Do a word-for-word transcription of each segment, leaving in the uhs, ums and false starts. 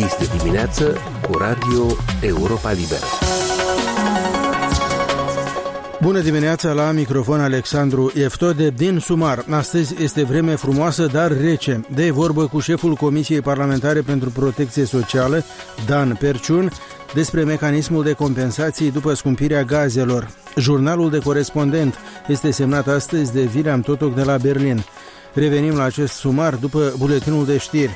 Este dimineață cu Radio Europa Liberă. Bună dimineața, la microfon Alexandru Eftode din Sumar. Astăzi este vreme frumoasă, dar rece. De vorbă cu șeful Comisiei Parlamentare pentru Protecție Socială, Dan Perciun, despre mecanismul de compensații după scumpirea gazelor. Jurnalul de corespondent este semnat astăzi de William Totoc de la Berlin. Revenim la acest sumar după buletinul de știri.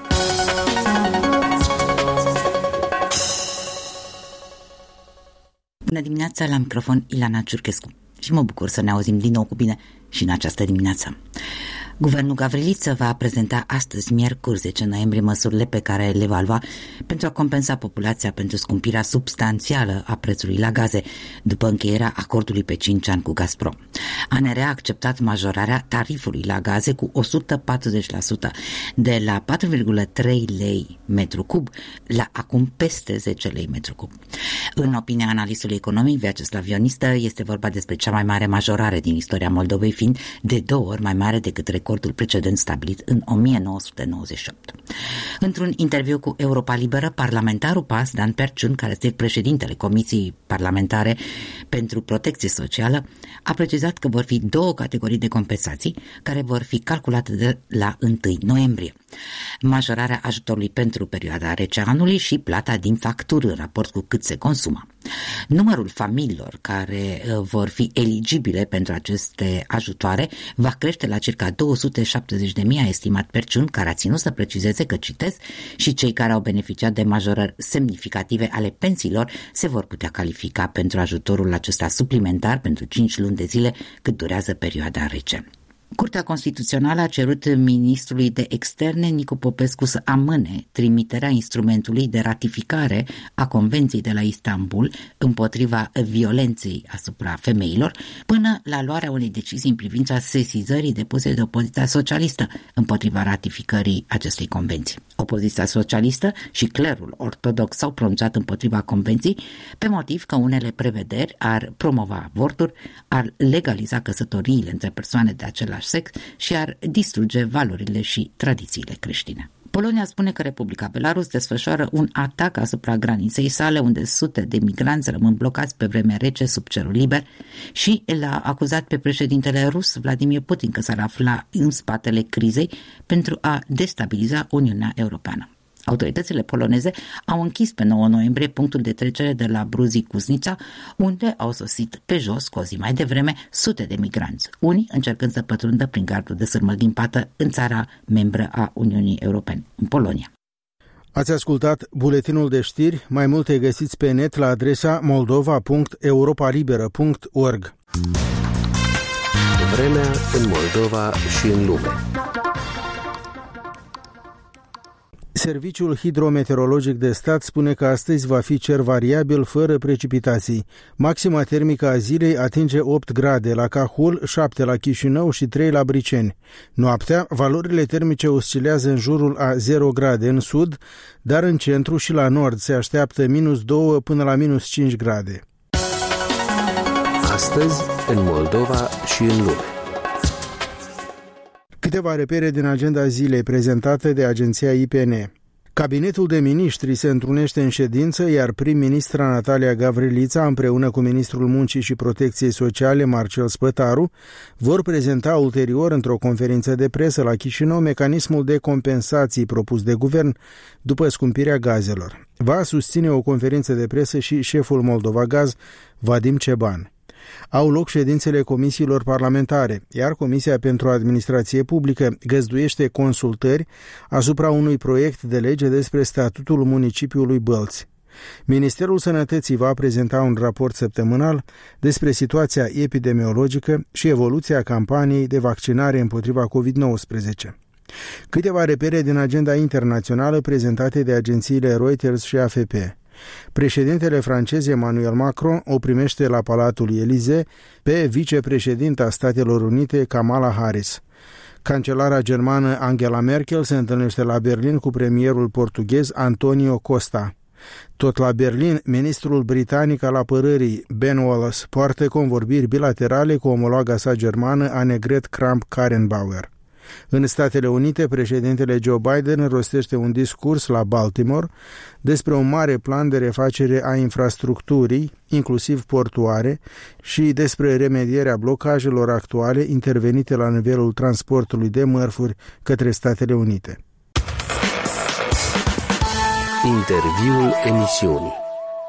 Bună dimineața, la microfon Ilana Ciurchescu și mă bucur să ne auzim din nou cu bine și în această dimineață. Guvernul Gavriliță va prezenta astăzi, miercuri zece noiembrie, măsurile pe care le va lua pentru a compensa populația pentru scumpirea substanțială a prețului la gaze după încheierea acordului pe cinci ani cu Gazprom. A N R a acceptat majorarea tarifului la gaze cu o sută patruzeci la sută, de la patru virgulă trei lei metru cub la acum peste zece lei metru cub. În opinia analistului economic Vyacheslav Ionistă, este vorba despre cea mai mare majorare din istoria Moldovei, fiind de două ori mai mare decât recordul precedent stabilit în o mie nouă sute nouăzeci și opt. Într-un interviu cu Europa Liberă, parlamentarul P A S, Dan Perciun, care este președintele Comisiei Parlamentare pentru Protecție Socială, a precizat că vor fi două categorii de compensații care vor fi calculate de la întâi noiembrie. Majorarea ajutorului pentru perioada rece a anului și plata din factură în raport cu cât se consumă. Numărul familiilor care vor fi eligibile pentru aceste ajutoare va crește la circa două sute șaptezeci de mii, a estimat Perciun, care a ținut să precizeze că, citez, și cei care au beneficiat de majorări semnificative ale pensiilor se vor putea califica pentru ajutorul acesta suplimentar pentru cinci luni de zile cât durează perioada rece. Curtea Constituțională a cerut ministrului de externe Nicu Popescu să amâne trimiterea instrumentului de ratificare a Convenției de la Istanbul împotriva violenței asupra femeilor până la luarea unei decizii în privința sesizării depuse de opoziția socialistă împotriva ratificării acestei convenții. Opoziția socialistă și clerul ortodox s-au pronunțat împotriva convenției pe motiv că unele prevederi ar promova avorturi, ar legaliza căsătoriile între persoane de același sex și ar distruge valorile și tradițiile creștine. Polonia spune că Republica Belarus desfășoară un atac asupra graniței sale, unde sute de migranți rămân blocați pe vreme rece sub cerul liber, și l-a acuzat pe președintele rus Vladimir Putin că s-ar afla în spatele crizei pentru a destabiliza Uniunea Europeană. Autoritățile poloneze au închis pe nouă noiembrie punctul de trecere de la Bruzii-Cuznița, unde au sosit pe jos, cu o zi mai devreme, sute de migranți, unii încercând să pătrundă prin gardul de sârmă-din-pată în țara membră a Uniunii Europene, în Polonia. Ați ascultat buletinul de știri, mai multe găsiți pe net la adresa moldova punct europalibera punct org. Vremea în Moldova și în lume. Serviciul Hidrometeorologic de Stat spune că astăzi va fi cer variabil, fără precipitații. Maxima termică a zilei atinge opt grade la Cahul, șapte la Chișinău și trei la Briceni. Noaptea, valorile termice oscilează în jurul a zero grade în sud, dar în centru și la nord se așteaptă minus doi până la minus cinci grade. Astăzi, în Moldova și în lume. Câteva repere din agenda zilei prezentată de agenția I P N. Cabinetul de miniștri se întrunește în ședință, iar prim-ministra Natalia Gavrilița, împreună cu ministrul Muncii și Protecției Sociale, Marcel Spătaru, vor prezenta ulterior, într-o conferință de presă la Chișinău, mecanismul de compensații propus de guvern după scumpirea gazelor. Va susține o conferință de presă și șeful Moldova Gaz, Vadim Ceban. Au loc ședințele comisiilor parlamentare, iar Comisia pentru Administrație Publică găzduiește consultări asupra unui proiect de lege despre statutul municipiului Bălți. Ministerul Sănătății va prezenta un raport săptămânal despre situația epidemiologică și evoluția campaniei de vaccinare împotriva covid nouăsprezece. Câteva repere din agenda internațională prezentate de agențiile Reuters și A F P. Președintele francez Emmanuel Macron o primește la Palatul Élysée pe vicepreședinta Statelor Unite Kamala Harris. Cancelara germană Angela Merkel se întâlnește la Berlin cu premierul portughez Antonio Costa. Tot la Berlin, ministrul britanic al apărării Ben Wallace poartă convorbiri bilaterale cu omologa sa germană Annegret Kramp-Karrenbauer. În Statele Unite, președintele Joe Biden rostește un discurs la Baltimore despre un mare plan de refacere a infrastructurii, inclusiv portuare, și despre remedierea blocajelor actuale intervenite la nivelul transportului de mărfuri către Statele Unite. Interviul emisiunii.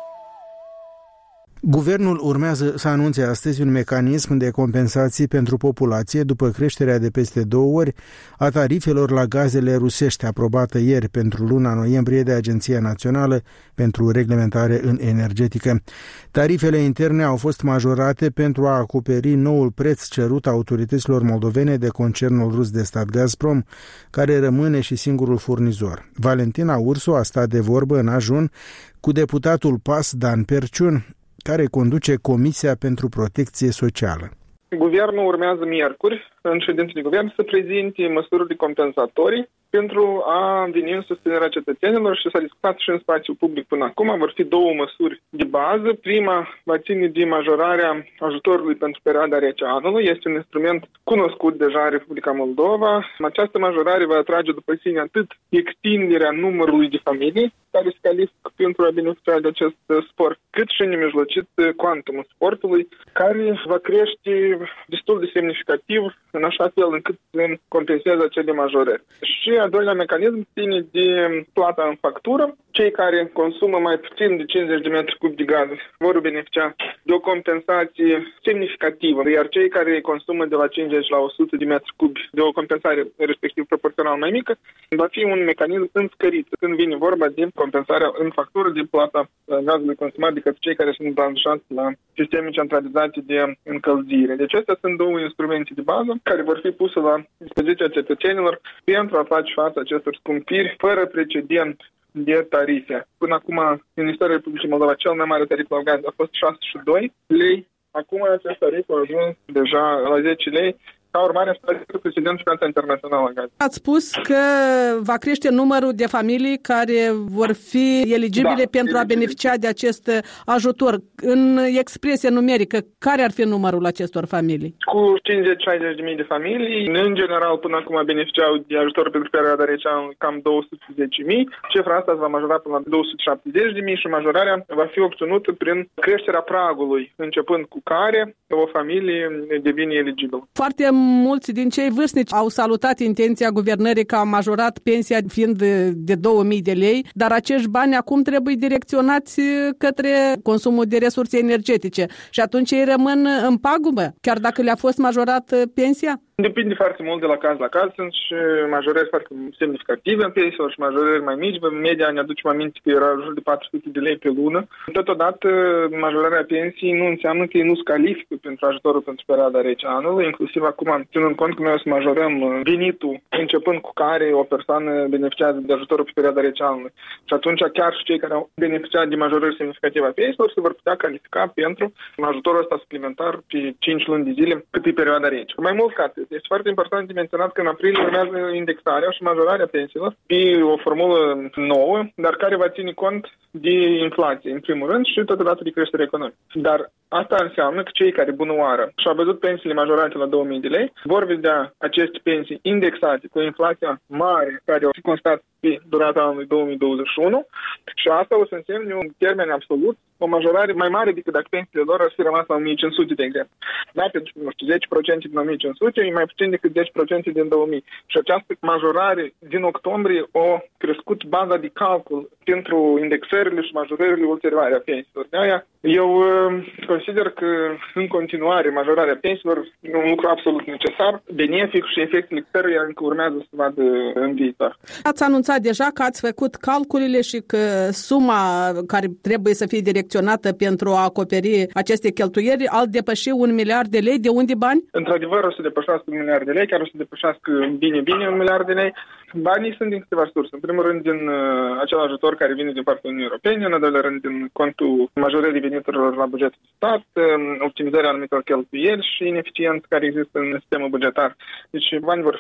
Guvernul urmează să anunțe astăzi un mecanism de compensații pentru populație după creșterea de peste două ori a tarifelor la gazele rusești, aprobată ieri pentru luna noiembrie de Agenția Națională pentru Reglementare în Energetică. Tarifele interne au fost majorate pentru a acoperi noul preț cerut autorităților moldovene de concernul rus de stat Gazprom, care rămâne și singurul furnizor. Valentina Ursu a stat de vorbă în ajun cu deputatul P A S Dan Perciun, care conduce Comisia pentru Protecție Socială. Guvernul urmează miercuri, în ședință de guvern, să prezinte măsurile compensatorii pentru a veni în susținerea cetățenilor și s-a discutat și în spațiul public până acum. Vor fi două măsuri de bază. Prima va ține de majorarea ajutorului pentru perioada rece a anului. Este un instrument cunoscut deja în Republica Moldova. Această majorare va atrage după sine atât extinderea numărului de familii care se califică pentru a beneficia de acest sport, cât și nemijlocit cuantumul sportului, care va crește destul de semnificativ în așa fel încât să compenseze acele majorări. Și al doilea mecanism ține de plata în factură. Cei care consumă mai puțin de cincizeci de metri cub de gaz vor beneficia de o compensație semnificativă, iar cei care consumă de la cincizeci la o sută de metri cub de o compensare respectiv proporțional mai mică, va fi un mecanism înscărit când vine vorba de compensarea în factură de plata gazului consumat de către cei care sunt branșați la sisteme centralizate de încălzire. Deci acestea sunt două instrumente de bază care vor fi puse la dispoziția cetățenilor pentru a face față acestor scumpiri fără precedent de tarife. Până acum, în istoria Republicii Moldova, cel mai mare tarif la gaz a fost șase sute doi lei. Acum acest tarif a ajuns deja la zece lei, ca urmare a precedentul piața internațională a gaz. Ați spus că va crește numărul de familii care vor fi eligibile da, pentru eligibile. a beneficia de acest ajutor. În expresie numerică, care ar fi numărul acestor familii? Cu cincizeci șaizeci de mii de familii, în general până acum beneficiau de ajutor pentru perioada rece a cam două sute zece mii. Cifra asta se va majora până la două sute șaptezeci de mii și majorarea va fi obținută prin creșterea pragului, începând cu care o familie devine eligibilă. Foarte mulți din cei vârstnici au salutat intenția guvernării că a majorat pensia fiind de, de două mii de lei, dar acești bani acum trebuie direcționați către consumul de resurse energetice și atunci ei rămân în pagubă, chiar dacă le-a fost majorat pensia? Depinde foarte mult de la caz la caz. Sunt și majorări foarte semnificative în pensiilor și majorări mai mici. În media ne aducem aminte că era în jur de patru sute de lei pe lună. Totodată, majorarea pensiei nu înseamnă că ei nu se califică pentru ajutorul pentru perioada rece a anului. Inclusiv acum, ținând cont că noi o să majorăm venitul, începând cu care o persoană beneficiază de ajutorul pe perioada rece a anului. Și atunci chiar și cei care au beneficiat de majorări semnificative a pensiilor se vor putea califica pentru ajutorul ăsta suplimentar pe cinci luni de zile, cât e perioada rece. Mai mult ca atât, este foarte important de menționat că în aprilie urmează indexarea și majorarea pensiilor pe o formulă nouă, dar care va ține cont de inflație, în primul rând, și totodată de creștere economică. Dar asta înseamnă că cei care, bună oară, și-au văzut pensiile majorate la două mii de lei, vor vedea aceste pensii indexate cu inflația mare care o fi constat pe durata anului două mii douăzeci și unu și asta o să însemne un termen absolut, o majorare mai mare decât dacă pensiile lor ar fi rămas la o mie cinci sute, de exemplu. Da, pentru, nu știu, zece la cinci din o mie cinci sute e mai puțin decât zece la sută din două mii. Și această majorare din octombrie a crescut baza de calcul pentru indexările și majorările ulterioare a pensiilor. De aia, eu consider că în continuare majorarea pensiilor e un lucru absolut necesar, benefic și efectele căruia încă urmează să vadă în viitor. Ați anunțat deja că ați făcut calculele și că suma care trebuie să fie direcționată pentru a acoperi aceste cheltuieli ar depăși un miliard de lei. De unde bani? Într-adevăr o să depășească un miliard de lei, chiar o să depășească bine-bine un miliard de lei. Banii sunt din câteva surse. În primul rând din uh, acel ajutor care vine din partea Uniunii Europene, în al doilea rând din contul majorării veniturilor la bugetul de stat, uh, optimizarea anumitor cheltuieli și ineficiență care există în sistemul bugetar. Deci bani vor fi.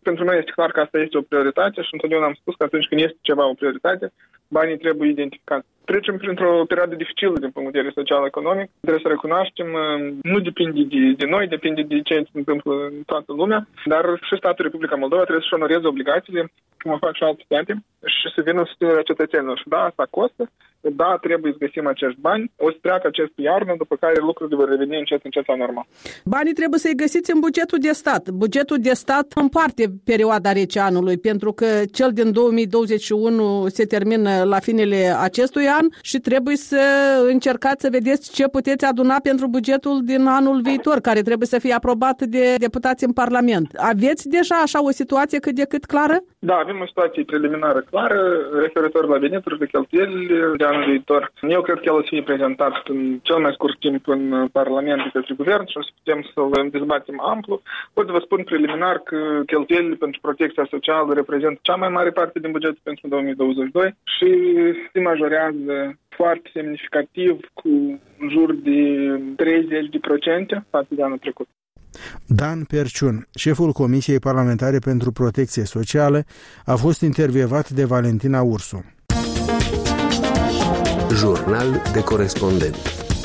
Pentru noi este clar că asta este o prioritate și întotdeauna am spus că atunci când este ceva o prioritate, banii trebuie identificați. Trecem printr-o perioadă dificilă din punct de vedere social-economic. Trebuie să recunoaștem, nu depinde de, de noi, depinde de ce se întâmplă în toată lumea, dar și statul Republica Moldova trebuie să-și onoreze obligațiile, cum o fac și alte state, și să vină în susținerea cetățenilor. Și da, asta costă, da, trebuie să găsim acești bani, o să treacă acest iarnă, după care lucrurile vor reveni încet, încet la normal. Banii trebuie să-i găsiți în bugetul de stat. Bugetul de stat împarte perioada rece anului, pentru că cel din două mii douăzeci și unu se termină la finele acestui an și trebuie să încercați să vedeți ce puteți aduna pentru bugetul din anul viitor, care trebuie să fie aprobat de deputați în Parlament. Aveți deja așa o situație cât de cât clară? Da, avem o situație preliminară clară referitor la venituri de cheltuieli de anul viitor. Eu cred că el o să fie prezentat în cel mai scurt timp în Parlament de către Guvern și o să putem să-l dezbatem amplu. Pot să vă spun preliminar că cheltuielile pentru protecția socială reprezintă cea mai mare parte din buget pentru două mii douăzeci și doi și se majorează foarte semnificativ cu în jur de treizeci de procente față de anul trecut. Dan Perciun, șeful Comisiei Parlamentare pentru Protecție Socială, a fost intervievat de Valentina Ursu. Jurnal de corespondent.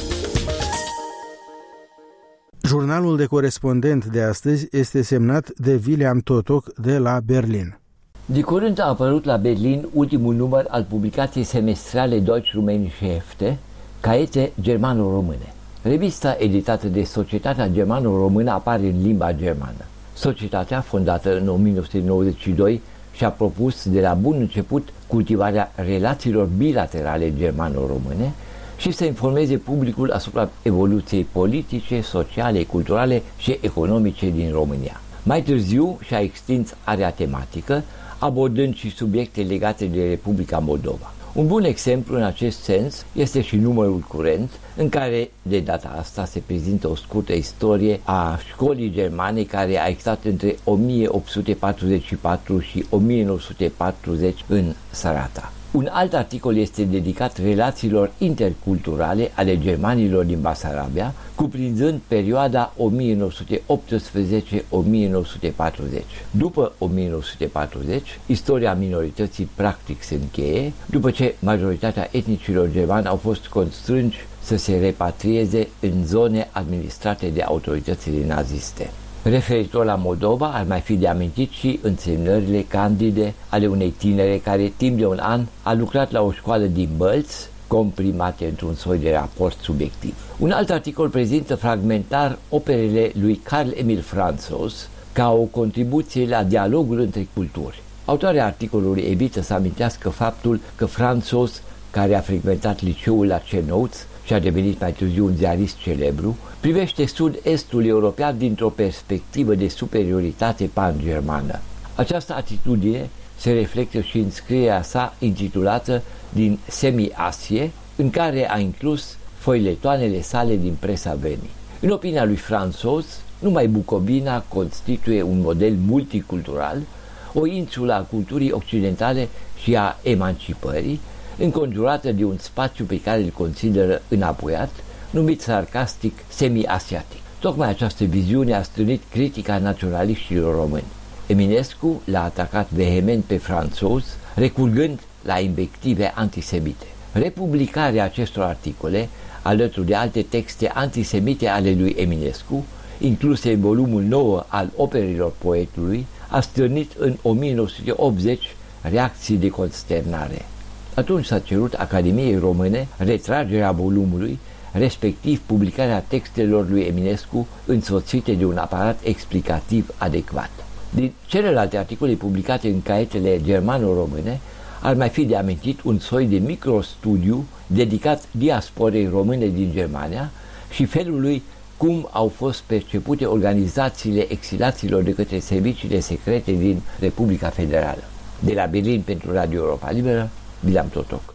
Jurnalul de corespondent de astăzi este semnat de William Totoc de la Berlin. De curând a apărut la Berlin ultimul număr al publicației semestrale Deutsch-Rumänische Hefte, Caiete germano-române. Revista editată de Societatea Germano-Română apare în limba germană. Societatea, fondată în o mie nouă sute nouăzeci și doi, și-a propus de la bun început cultivarea relațiilor bilaterale germano-române și să informeze publicul asupra evoluției politice, sociale, culturale și economice din România. Mai târziu și-a extins area tematică, abordând și subiecte legate de Republica Moldova. Un bun exemplu în acest sens este și numărul curent, în care de data asta se prezintă o scurtă istorie a școlii germane care a existat între o mie opt sute patruzeci și patru și o mie nouă sute patruzeci în Sarata. Un alt articol este dedicat relațiilor interculturale ale germanilor din Basarabia, cuprinzând perioada o mie nouă sute optsprezece - o mie nouă sute patruzeci. După o mie nouă sute patruzeci, istoria minorității practic se încheie, după ce majoritatea etnicilor germani au fost constrânși să se repatrieze în zone administrate de autoritățile naziste. Referitor la Moldova, ar mai fi de amintit și însemnările candide ale unei tinere care timp de un an a lucrat la o școală din Bălți, comprimate într-un soi de raport subiectiv. Un alt articol prezintă fragmentar operele lui Karl Emil Franzos ca o contribuție la dialogul între culturi. Autoarea articolului evită să amintească faptul că Franzos, care a frecventat liceul la Cernăuț și a devenit mai târziu un ziarist celebru, privește sud-estul european dintr-o perspectivă de superioritate pan-germană. Această atitudine se reflectă și în scrierea sa intitulată Din Semi-Asie, în care a inclus foiletoanele sale din presa Venii. În opinia lui Franzos, numai Bucovina constituie un model multicultural, o insulă a culturii occidentale și a emancipării, înconjurată de un spațiu pe care îl consideră înapoiat, numit sarcastic semi-asiatic. Tocmai această viziune a strânit critica naționaliștilor români. Eminescu l-a atacat vehement pe Franzos, recurgând la invective antisemite. Republicarea acestor articole, alături de alte texte antisemite ale lui Eminescu, incluse în volumul nouă al operelor poetului, a stârnit în o mie nouă sute optzeci reacții de consternare. Atunci s-a cerut Academiei Române retragerea volumului, respectiv publicarea textelor lui Eminescu însoțite de un aparat explicativ adecvat. Din celelalte articole publicate în caietele germano-române, ar mai fi de amintit un soi de microstudiu dedicat diasporei române din Germania și felului cum au fost percepute organizațiile exilaților de către serviciile secrete din Republica Federală. De la Berlin pentru Radio Europa Liberă, William Totoc.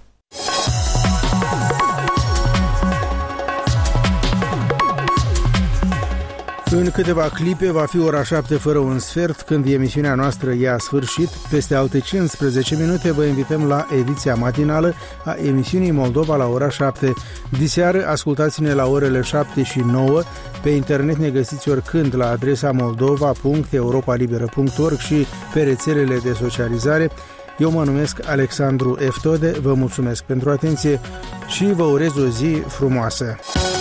În câteva clipe va fi ora șapte fără un sfert, când emisiunea noastră ia sfârșit. Peste alte cincisprezece minute vă invităm la ediția matinală a emisiunii Moldova la ora șapte. Diseară ascultați-ne la orele șapte și nouă. Pe internet ne găsiți oricând la adresa moldova punct europa liberă punct org și pe rețelele de socializare. Eu mă numesc Alexandru Eftode, vă mulțumesc pentru atenție și vă urez o zi frumoasă.